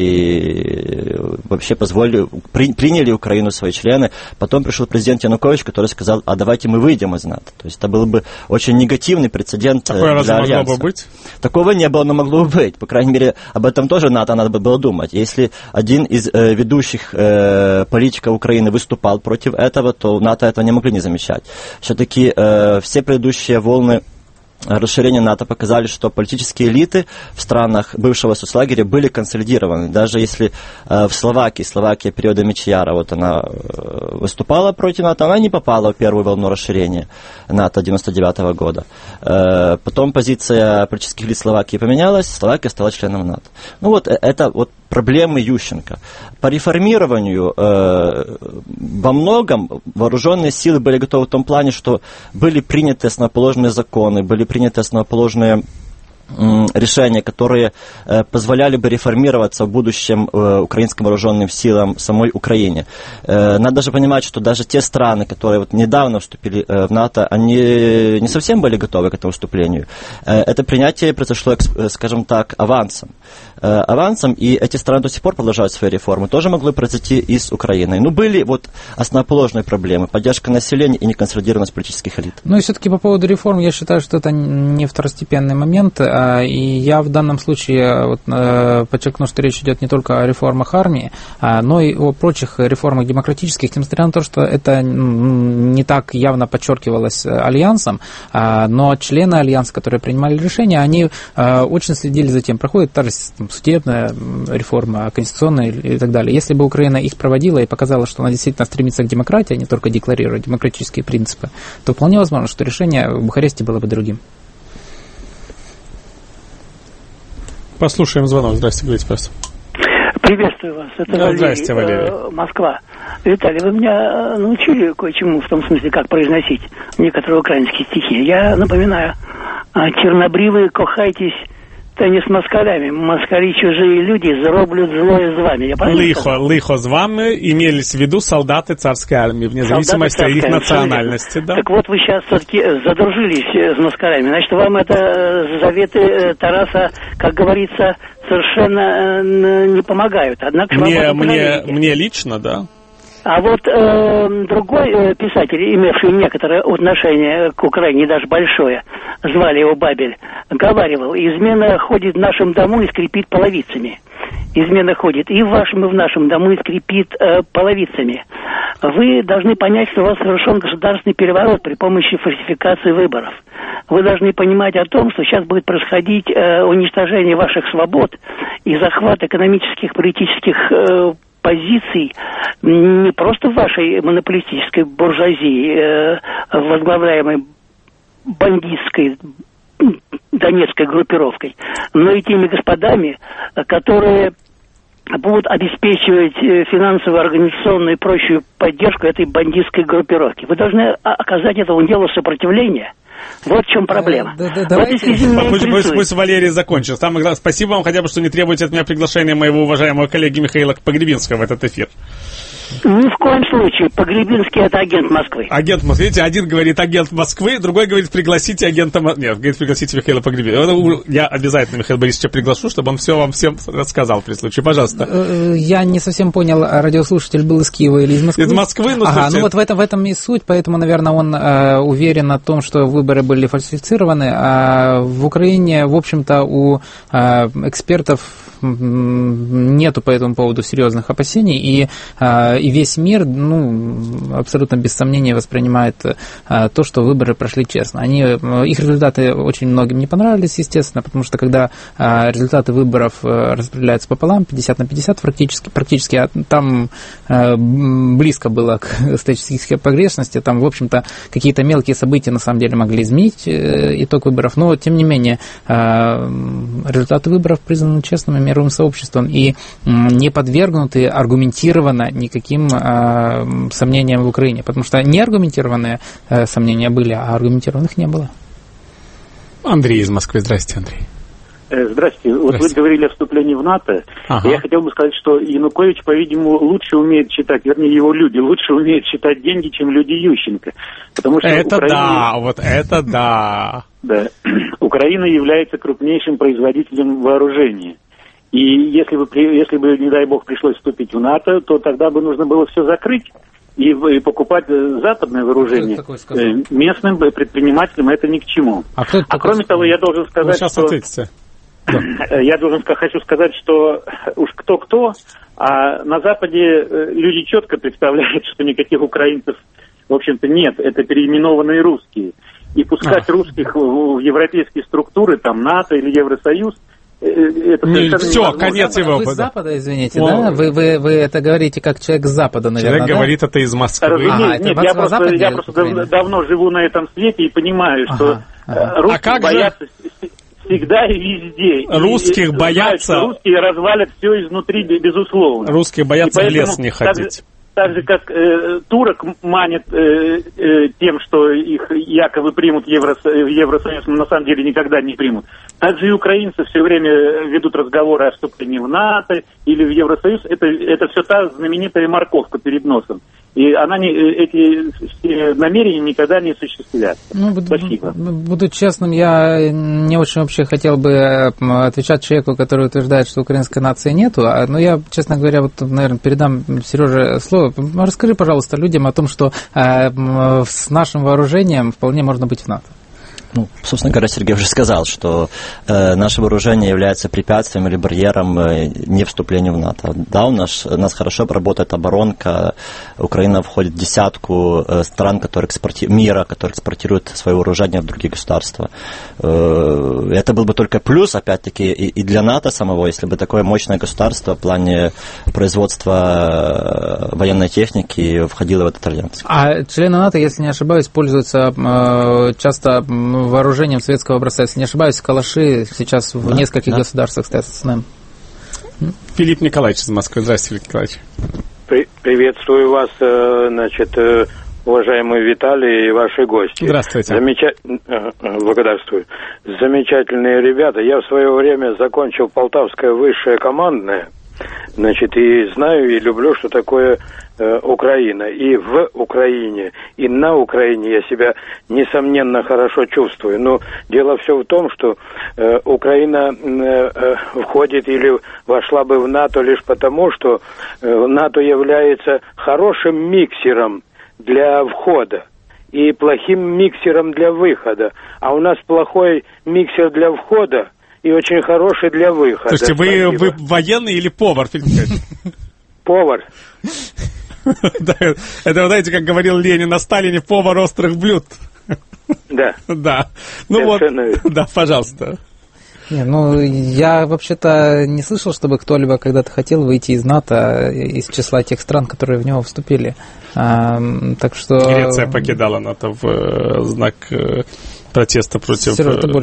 или вообще приняли Украину свои члены. Потом пришел президент Янукович, который сказал, а давайте мы выйдем из НАТО. То есть это был бы очень негативный прецедент для Альянса. Такое могло бы быть? Такого не было, но могло бы быть. По крайней мере, об этом тоже НАТО надо было думать. Если один из ведущих политиков Украины выступал против этого, то НАТО этого не могли не замечать. Все-таки все предыдущие волны расширения НАТО показали, что политические элиты в странах бывшего соцлагеря были консолидированы. Даже если в Словакия периода Мичиара, вот она выступала против НАТО, она не попала в первую волну расширения НАТО 1999 года. Потом позиция политических элит Словакии поменялась, Словакия стала членом НАТО. Ну вот это вот проблемы Ющенко. По реформированию во многом вооруженные силы были готовы в том плане, что были приняты основоположные законы, были приняты основоположные решения, которые позволяли бы реформироваться в будущем украинским вооруженным силам самой Украине. Надо же понимать, что даже те страны, которые вот недавно вступили в НАТО, они не совсем были готовы к этому вступлению. Это принятие произошло, скажем так, авансом, и эти страны до сих пор продолжают свои реформы. Тоже могло произойти и с Украиной. Но были вот основоположные проблемы: поддержка населения и неконсолидированность политических элит. Ну и все-таки по поводу реформ, я считаю, что это не второстепенный момент. И я в данном случае подчеркну, что речь идет не только о реформах армии, но и о прочих реформах демократических, несмотря на то, что это не так явно подчеркивалось Альянсом, но члены Альянса, которые принимали решения, они очень следили за тем, проходит та же судебная реформа, конституционная и так далее. Если бы Украина их проводила и показала, что она действительно стремится к демократии, а не только декларирует демократические принципы, то вполне возможно, что решение в Бухаресте было бы другим. Послушаем звонок. Здравствуйте, говорите, пожалуйста. Приветствую вас. Это Валерий, здравствуйте, Валерий. Москва. Виталий, вы меня научили кое-чему, в том смысле, как произносить некоторые украинские стихи. Я напоминаю: чернобривые, кохайтесь, та не с москалями. Москали чужие люди, зароблют злое з вами. Лихо з вами имелись в виду солдаты царской армии, вне зависимости от их национальности. Да? Так вот, вы сейчас все-таки задружились с москалями. Значит, вам это заветы Тараса, как говорится, совершенно не помогают. Однако мне лично, да. А вот другой писатель, имевший некоторое отношение к Украине, даже большое, звали его Бабель, говаривал: измена ходит в нашем дому и скрипит половицами. Измена ходит и в вашем, и в нашем дому и скрипит половицами. Вы должны понять, что у вас совершен государственный переворот при помощи фальсификации выборов. Вы должны понимать о том, что сейчас будет происходить уничтожение ваших свобод и захват экономических, политических позиций не просто в вашей монополистической буржуазии, возглавляемой бандитской донецкой группировкой, но и теми господами, которые будут обеспечивать финансовую, организационную и прочую поддержку этой бандитской группировки. Вы должны оказать этому делу сопротивление. Вот в чем проблема. Пусть Валерий закончил. Самое главное, спасибо вам хотя бы, что не требуете от меня приглашения моего уважаемого коллеги Михаила Погребинского в этот эфир. Ни в коем случае. Погребинский — это агент Москвы. Агент Москвы. Видите, один говорит агент Москвы, другой говорит пригласите агента... Нет, говорит пригласите Михаила Погребинского. Я обязательно Михаила Борисовича приглашу, чтобы он все вам всем рассказал при случае. Пожалуйста. Я не совсем понял, радиослушатель был из Киева или из Москвы? Из Москвы, ну, слушайте... ну вот в этом и суть, поэтому, наверное, он уверен о том, что выборы были фальсифицированы. А в Украине, в общем-то, у экспертов нету по этому поводу серьезных опасений, и весь мир, абсолютно без сомнения воспринимает то, что выборы прошли честно. Их результаты очень многим не понравились, естественно, потому что когда результаты выборов распределяются пополам, 50 на 50 практически, а там близко было к статистической погрешности, там, в общем-то, какие-то мелкие события на самом деле могли изменить итог выборов, но, тем не менее, результаты выборов признаны честными мировым сообществом и не подвергнуты аргументированно никаким сомнениям в Украине, потому что неаргументированные сомнения были, а аргументированных не было. Андрей из Москвы. Здрасте, Андрей. Здравствуйте. Вот вы говорили о вступлении в НАТО. Ага. Я хотел бы сказать, что Янукович, по-видимому, лучше умеет считать, вернее, его люди лучше умеют считать деньги, чем люди Ющенко. Потому что это да. Да. Украина является крупнейшим производителем вооружения. И если бы, не дай бог, пришлось вступить в НАТО, то тогда бы нужно было все закрыть и покупать западное вооружение. Местным предпринимателям это ни к чему. А кроме того, я должен сказать, хочу сказать, что уж кто-кто, а на Западе люди четко представляют, что никаких украинцев, в общем-то, нет. Это переименованные русские. И пускать русских в европейские структуры, там, НАТО или Евросоюз, это все, конец его. Вы с Запада, извините, да? Вы это говорите как человек с Запада, наверное, человек говорит это из Москвы. Нет, я просто давно живу на этом свете и понимаю, что русских боятся всегда и везде. Русских боятся... Русские развалят все изнутри, безусловно. Русские боятся в лес не ходить. Так же, как турок манит тем, что их якобы примут в Евросоюз, но на самом деле никогда не примут. Также и украинцы все время ведут разговоры о вступлении в НАТО или в Евросоюз. Это все та знаменитая морковка перед носом. И эти все намерения никогда не осуществлятся. Спасибо. Буду честным, я не очень вообще хотел бы отвечать человеку, который утверждает, что украинской нации нету. Но я, честно говоря, наверное, передам Сереже слово. Расскажи, пожалуйста, людям о том, что с нашим вооружением вполне можно быть в НАТО. Собственно говоря, Сергей уже сказал, что наше вооружение является препятствием или барьером не вступлению в НАТО. Да, у нас хорошо работает оборонка. Украина входит в десятку стран мира, которые экспортируют свое вооружение в другие государства. Это был бы только плюс, опять-таки, и для НАТО самого, если бы такое мощное государство в плане производства военной техники входило в этот альянс. А члены НАТО, если не ошибаюсь, пользуются часто вооружением советского образца. Если не ошибаюсь, калаши сейчас в нескольких государствах стоят с нами. Филипп Николаевич из Москвы. Здравствуйте, Филипп Николаевич. Приветствую вас, уважаемый Виталий и ваши гости. Здравствуйте. Благодарствую. Замечательные ребята. Я в свое время закончил Полтавское высшее командное, и знаю и люблю, что такое Украина. И в Украине, и на Украине я себя, несомненно, хорошо чувствую. Но дело все в том, что Украина входит или вошла бы в НАТО лишь потому, что НАТО является хорошим миксером для входа и плохим миксером для выхода. А у нас плохой миксер для входа и очень хороший для выхода. Слушайте, вы военный или повар, Филипп Николаевич? Повар. Это, знаете, как говорил Ленин о Сталине, повар острых блюд. Да. Да. Да, пожалуйста. Я вообще-то не слышал, чтобы кто-либо когда-то хотел выйти из НАТО из числа тех стран, которые в него вступили. Так что... Греция покидала НАТО в знак протеста против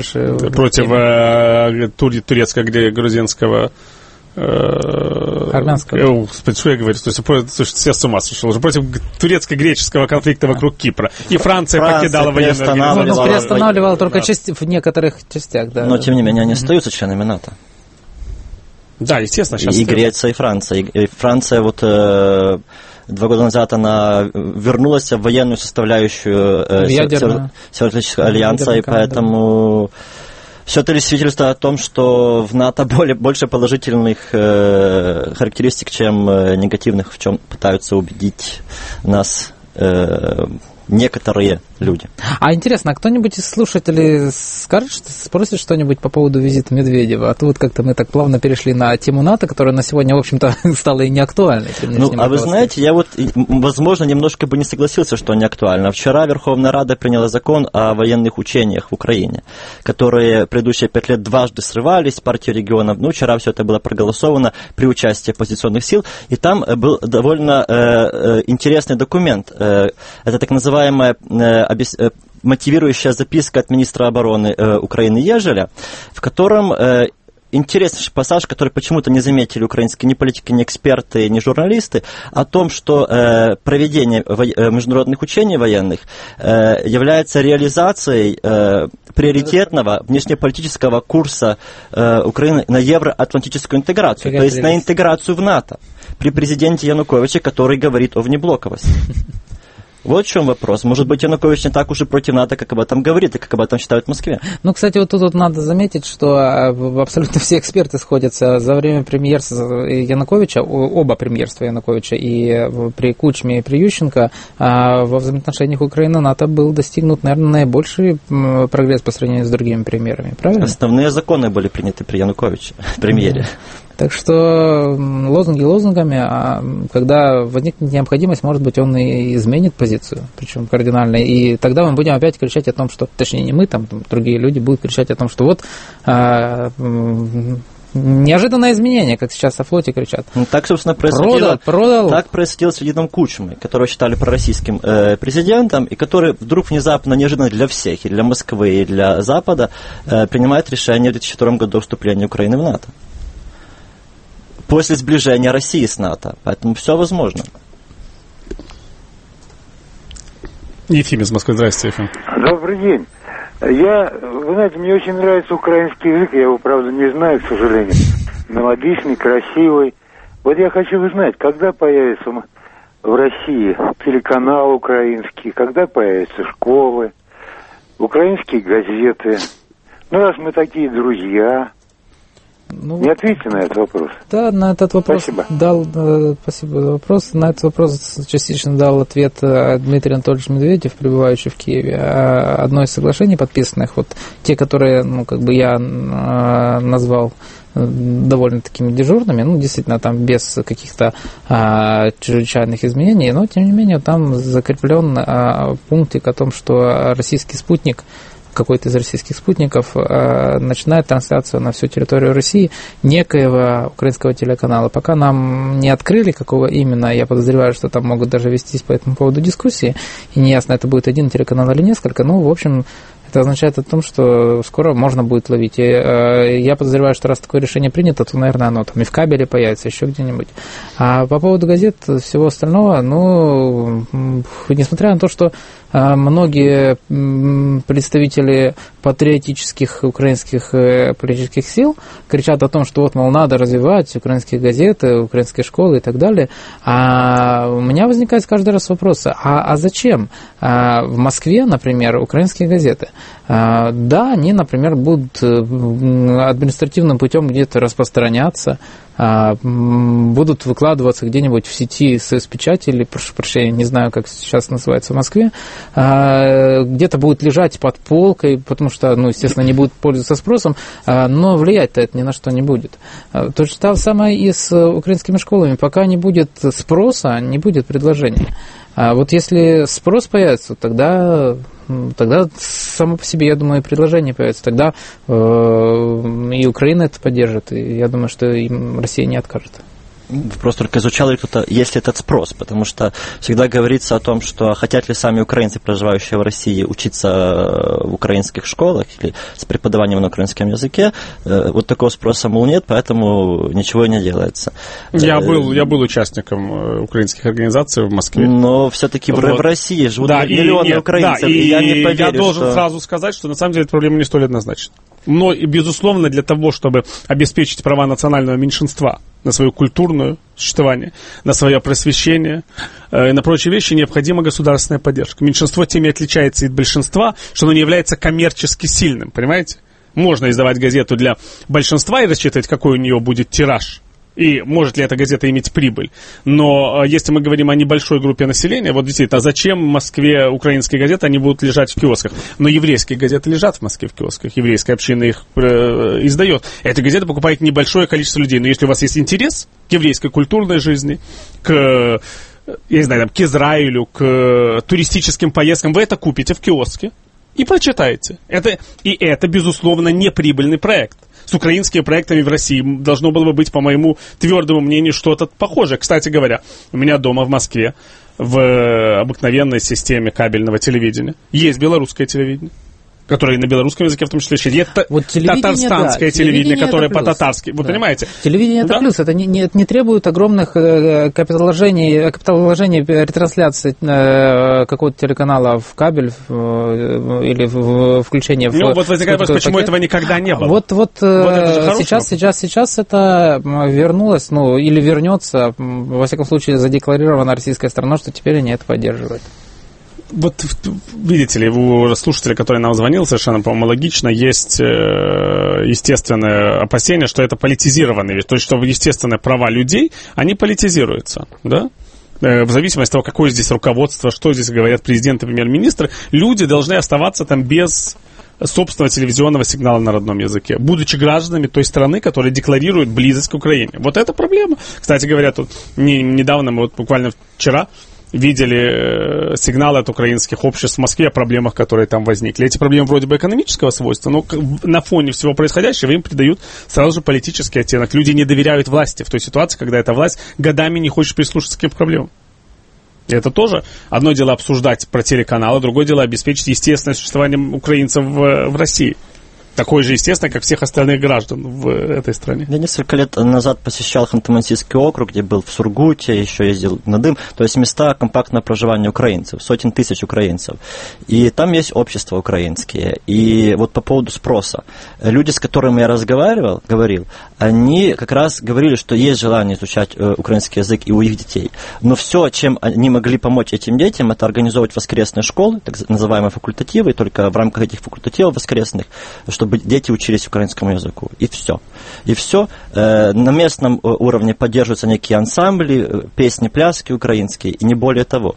турецко-грузинского армянского. Что я говорю? Слушайте, все с ума сошел. Уже против турецко-греческого конфликта вокруг Кипра. И Франция покидала военную организацию. Приостанавливала только в некоторых частях, да. Но, тем не менее, они остаются членами НАТО. Да, естественно. Сейчас и Греция, и Франция. И Франция 2 года назад она вернулась в военную составляющую Североатлантического альянса, и поэтому... Все это свидетельство о том, что в НАТО больше положительных характеристик, чем негативных, в чем пытаются убедить нас некоторые люди. А интересно, кто-нибудь из слушателей спросит что-нибудь по поводу визита Медведева? А то вот как-то мы так плавно перешли на тему НАТО, которая на сегодня, в общем-то, стала и неактуальной. Вы знаете, я вот, возможно, немножко бы не согласился, что не актуально. Вчера Верховная Рада приняла закон о военных учениях в Украине, которые предыдущие 5 лет дважды срывались, партии регионов. Вчера все это было проголосовано при участии оппозиционных сил, и там был довольно интересный документ. Это так называемая мотивирующая записка от министра обороны Украины Ежеля, в котором интересный пассаж, который почему-то не заметили украинские ни политики, ни эксперты, ни журналисты, о том, что проведение международных учений военных является реализацией приоритетного внешнеполитического курса Украины на евроатлантическую интеграцию, то есть на интеграцию в НАТО при президенте Януковиче, который говорит о внеблоковости. Вот в чем вопрос. Может быть, Янукович не так уж и против НАТО, как об этом говорит, и как об этом считают в Москве. Кстати, вот тут надо заметить, что абсолютно все эксперты сходятся за время премьерства Януковича, оба премьерства Януковича, и при Кучме, и при Ющенко, во взаимоотношениях Украины и НАТО был достигнут, наверное, наибольший прогресс по сравнению с другими премьерами, правильно? Основные законы были приняты при Януковиче, премьере. Так что лозунги лозунгами, а когда возникнет необходимость, может быть, он и изменит позицию, причем кардинально. И тогда мы будем опять кричать о том, что, точнее, не мы, там другие люди будут кричать о том, что вот неожиданное изменение, как сейчас о флоте кричат. Так, собственно, происходило. Продал. Так происходило с Леонидом Кучмой, которого считали пророссийским президентом, и который вдруг внезапно, неожиданно для всех, и для Москвы, и для Запада, принимает решение в 2002 году о вступлении Украины в НАТО. После сближения России с НАТО. Поэтому все возможно. Ефим из Москвы. Здравствуйте, Ефим. Добрый день. Вы знаете, мне очень нравится украинский язык, я его, правда, не знаю, к сожалению. Мелодичный, красивый. Вот я хочу узнать, когда появится в России телеканал украинский, когда появятся школы, украинские газеты. Раз мы такие друзья... Не ответьте на этот вопрос. Да, на этот вопрос спасибо. Спасибо за вопрос. На этот вопрос частично дал ответ Дмитрий Анатольевич Медведев, пребывающий в Киеве. Одно из соглашений подписанных, вот те, которые, я назвал довольно такими дежурными, действительно, там без каких-то чрезвычайных изменений, но, тем не менее, там закреплен пунктик о том, что российский спутник, какой-то из российских спутников начинает трансляцию на всю территорию России некоего украинского телеканала. Пока нам не открыли, какого именно, я подозреваю, что там могут даже вестись по этому поводу дискуссии, и неясно, это будет один телеканал или несколько, в общем, это означает о том, что скоро можно будет ловить. И я подозреваю, что раз такое решение принято, то, наверное, оно там и в кабеле появится, еще где-нибудь. А по поводу газет, всего остального, несмотря на то, что многие представители патриотических украинских политических сил кричат о том, что надо развивать украинские газеты, украинские школы и так далее, а у меня возникает каждый раз вопрос, а зачем в Москве, например, украинские газеты? Да, они, например, будут административным путем где-то распространяться, будут выкладываться где-нибудь в сети СС-печати, или, прошу прощения, не знаю, как сейчас называется в Москве, где-то будут лежать под полкой, потому что, естественно, не будут пользоваться спросом, но влиять-то это ни на что не будет. То же самое и с украинскими школами. Пока не будет спроса, не будет предложения. А вот если спрос появится, тогда само по себе, я думаю, и предложение появится. Тогда и Украина это поддержит, и я думаю, что им Россия не откажет. Просто только изучал ли кто-то, есть ли этот спрос, потому что всегда говорится о том, что хотят ли сами украинцы, проживающие в России, учиться в украинских школах или с преподаванием на украинском языке. Вот такого спроса, нет, поэтому ничего и не делается. Я был участником украинских организаций в Москве. Но все-таки в России живут миллионы украинцев, и я не поверю, я должен сразу сказать, что на самом деле проблема не столь однозначна. Но, безусловно, для того, чтобы обеспечить права национального меньшинства на свое культурное существование, на свое просвещение и на прочие вещи, необходима государственная поддержка. Меньшинство тем и отличается от большинства, что оно не является коммерчески сильным, понимаете? Можно издавать газету для большинства и рассчитывать, какой у нее будет тираж. И может ли эта газета иметь прибыль. Но если мы говорим о небольшой группе населения, вот действительно, а зачем в Москве украинские газеты, они будут лежать в киосках? Но еврейские газеты лежат в Москве в киосках, еврейская община их издает. Эти газеты покупает небольшое количество людей. Но если у вас есть интерес к еврейской культурной жизни, к, я не знаю, там, к Израилю, к туристическим поездкам, вы это купите в киоске и прочитаете. Это, безусловно, неприбыльный проект. С украинскими проектами в России должно было бы быть, по моему твердому мнению, что-то похожее. Кстати говоря, у меня дома в Москве в обыкновенной системе кабельного телевидения есть белорусское телевидение, которое на белорусском языке в том числе есть вот татарстанское телевидение, которое по-татарски. Вы понимаете? Телевидение это плюс. Это не требует огромных капиталовложений ретрансляции какого-то телеканала в кабель или в включение в... Ну, вот возникает вопрос, почему этого никогда не было. Вот сейчас это вернулось, или вернется, во всяком случае, задекларировано российской стороной, что теперь они это поддерживают. Вот, видите ли, у слушателя, который нам звонил, совершенно, по-моему, логично, есть естественное опасение, что это политизированная вещь. То есть, что естественные права людей, они политизируются, да? В зависимости от того, какое здесь руководство, что здесь говорят президент и премьер-министр, люди должны оставаться там без собственного телевизионного сигнала на родном языке, будучи гражданами той страны, которая декларирует близость к Украине. Вот это проблема. Кстати говоря, тут недавно, мы вот буквально вчера видели сигналы от украинских обществ в Москве о проблемах, которые там возникли. Эти проблемы вроде бы экономического свойства, но на фоне всего происходящего им придают сразу же политический оттенок. Люди не доверяют власти в той ситуации, когда эта власть годами не хочет прислушаться к этим проблемам. И это тоже одно дело обсуждать про телеканалы, другое дело обеспечить естественное существование украинцев в России. Такой же, естественно, как всех остальных граждан в этой стране. Я несколько лет назад посещал Ханты-Мансийский округ, где был в Сургуте, еще ездил на Дым. То есть места компактного проживания украинцев, сотен тысяч украинцев. И там есть общества украинские. И вот по поводу спроса. Люди, с которыми я говорил, они как раз говорили, что есть желание изучать украинский язык и у их детей. Но все, чем они могли помочь этим детям, это организовывать воскресные школы, так называемые факультативы, и только в рамках этих факультативов воскресных, чтобы дети учились украинскому языку. И все. На местном уровне поддерживаются некие ансамбли, песни, пляски украинские, и не более того.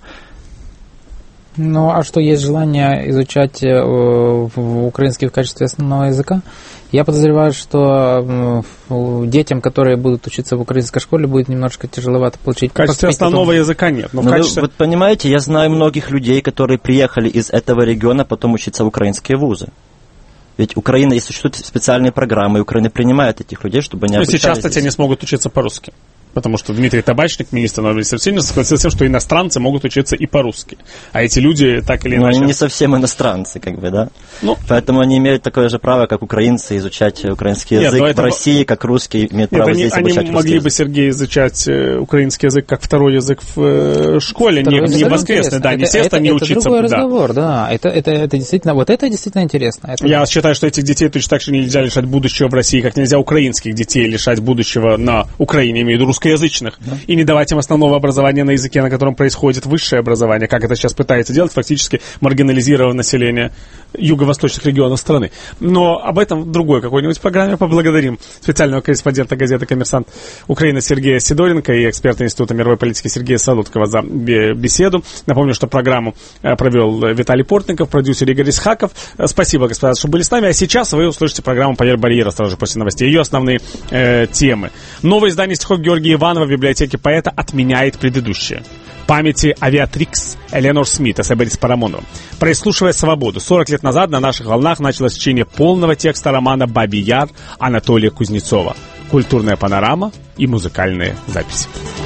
Ну, а что, есть желание изучать украинский в качестве основного языка? Я подозреваю, что детям, которые будут учиться в украинской школе, будет немножко тяжеловато получить. В качестве основного языка нет. Но вы понимаете, я знаю многих людей, которые приехали из этого региона потом учиться в украинские вузы. Ведь Украина, и существуют специальные программы, и Украина принимает этих людей, чтобы они обучались. Сейчас, кстати, они смогут учиться по-русски. Потому что Дмитрий Табачник, министр информации, согласился с тем, что иностранцы могут учиться и по-русски. А эти люди так или иначе... Но они не совсем иностранцы, да? Поэтому они имеют такое же право, как украинцы, изучать украинский язык в России, как русские имеют право здесь обучать русский язык. Они могли бы, Сергей, изучать украинский язык как второй язык в школе, не воскресный. Да, естественно, не учиться. Это другой разговор, да. Это действительно, это действительно интересно. Я считаю, что этих детей точно так же нельзя лишать будущего в России, как нельзя украинских детей лишать будущего на Украине, имею в виду русскоязычных, и не давать им основного образования на языке, на котором происходит высшее образование, как это сейчас пытается делать, фактически маргинализировав население юго-восточных регионов страны. Но об этом в другой какой-нибудь программе. Поблагодарим специального корреспондента газеты «Коммерсант» Украины Сергея Сидоренко и эксперта Института мировой политики Сергея Солодкова за беседу. Напомню, что программу провел Виталий Портников, продюсер Игорь Исхаков. Спасибо, господа, что были с нами. А сейчас вы услышите программу «Поверь барьера» сразу же после новостей. Ее основные темы. Новое издание стихов Георгия Иванова в библиотеке поэта отменяет предыдущее. Памяти авиатрикс Эленор Смита с Борисом Парамоновым. Прослушивая «Свободу», 40 лет назад на наших волнах началось чтение полного текста романа «Бабий Яр» Анатолия Кузнецова. Культурная панорама и музыкальные записи.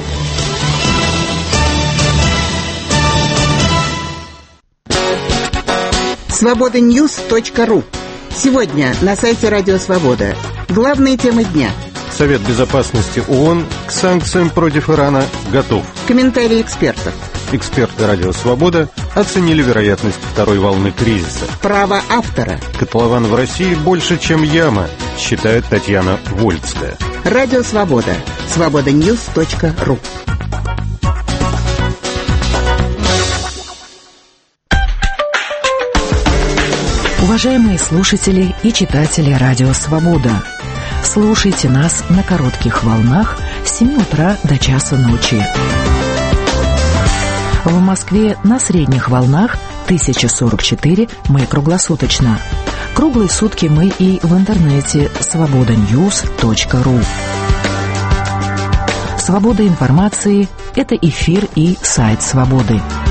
Свобода-Ньюс.ру. Сегодня на сайте Радио Свобода. Главные темы дня. Совет Безопасности ООН к санкциям против Ирана готов. Комментарии экспертов. Эксперты Радио Свобода оценили вероятность второй волны кризиса. Право автора. Котлован в России больше, чем яма, считает Татьяна Вольцкая. Радио Свобода. Свобода-Ньюс.ру. Уважаемые слушатели и читатели Радио Свобода, слушайте нас на коротких волнах с 7 утра до часа ночи. В Москве на средних волнах 1044 мы круглосуточно. Круглые сутки мы и в интернете svobodanews.ru. Свобода информации – это эфир и сайт «Свободы».